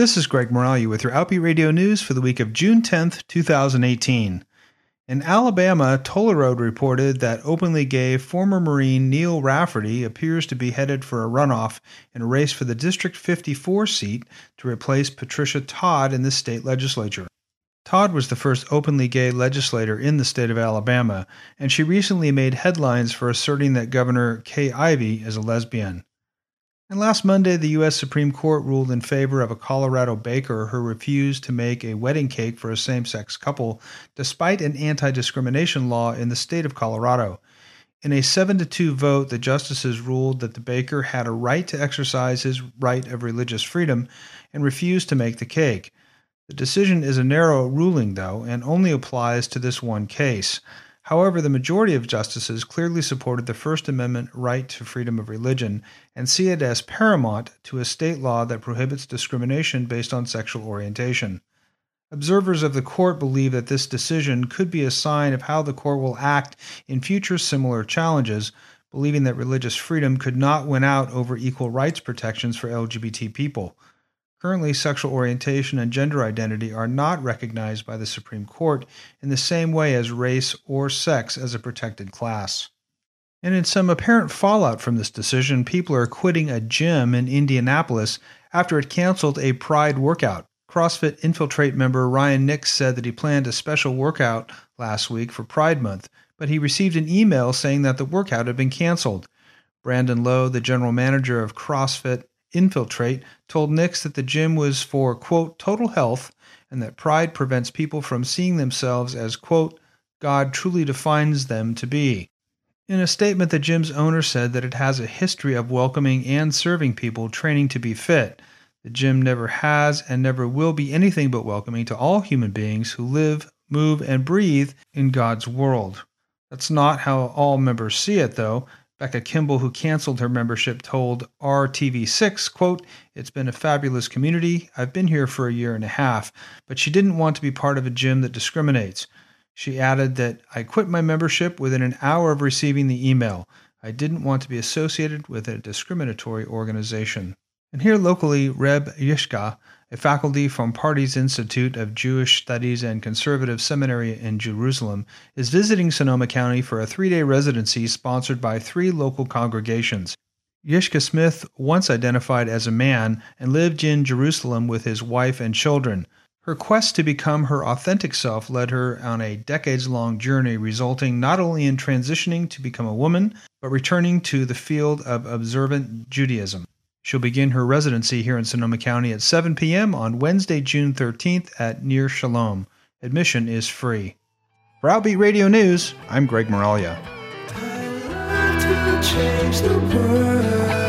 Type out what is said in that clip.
This is Greg Moralia with your Outbeat Radio News for the week of June 10th, 2018. In Alabama, Toller Road reported that openly gay former Marine Neil Rafferty appears to be headed for a runoff in a race for the District 54 seat to replace Patricia Todd in the state legislature. Todd was the first openly gay legislator in the state of Alabama, and she recently made headlines for asserting that Governor Kay Ivey is a lesbian. And last Monday, the U.S. Supreme Court ruled in favor of a Colorado baker who refused to make a wedding cake for a same-sex couple, despite an anti-discrimination law in the state of Colorado. In a 7-2 vote, the justices ruled that the baker had a right to exercise his right of religious freedom and refused to make the cake. The decision is a narrow ruling, though, and only applies to this one case. However, the majority of justices clearly supported the First Amendment right to freedom of religion and see it as paramount to a state law that prohibits discrimination based on sexual orientation. Observers of the court believe that this decision could be a sign of how the court will act in future similar challenges, believing that religious freedom could not win out over equal rights protections for LGBT people. Currently, sexual orientation and gender identity are not recognized by the Supreme Court in the same way as race or sex as a protected class. And in some apparent fallout from this decision, people are quitting a gym in Indianapolis after it canceled a Pride workout. CrossFit Infiltrate member Ryan Nix said that he planned a special workout last week for Pride Month, but he received an email saying that the workout had been canceled. Brandon Lowe, the general manager of CrossFit Infiltrate, told Nix that the gym was for, quote, total health, and that pride prevents people from seeing themselves as, quote, God truly defines them to be. In a statement, the gym's owner said that it has a history of welcoming and serving people training to be fit. The gym never has and never will be anything but welcoming to all human beings who live, move, and breathe in God's world. That's not how all members see it, though. Becca Kimball, who canceled her membership, told RTV6, quote, it's been a fabulous community. I've been here for a year and a half, but she didn't want to be part of a gym that discriminates. She added that I quit my membership within an hour of receiving the email. I didn't want to be associated with a discriminatory organization. And here locally, Reb Yishka, a faculty from Pardes Institute of Jewish Studies and Conservative Seminary in Jerusalem, is visiting Sonoma County for a 3-day residency sponsored by 3 local congregations. Yishka Smith once identified as a man and lived in Jerusalem with his wife and children. Her quest to become her authentic self led her on a decades-long journey, resulting not only in transitioning to become a woman, but returning to the field of observant Judaism. She'll begin her residency here in Sonoma County at 7 p.m. on Wednesday, June 13th at Ner Shalom. Admission is free. For Outbeat Radio News, I'm Greg Moralia. I love to change the world.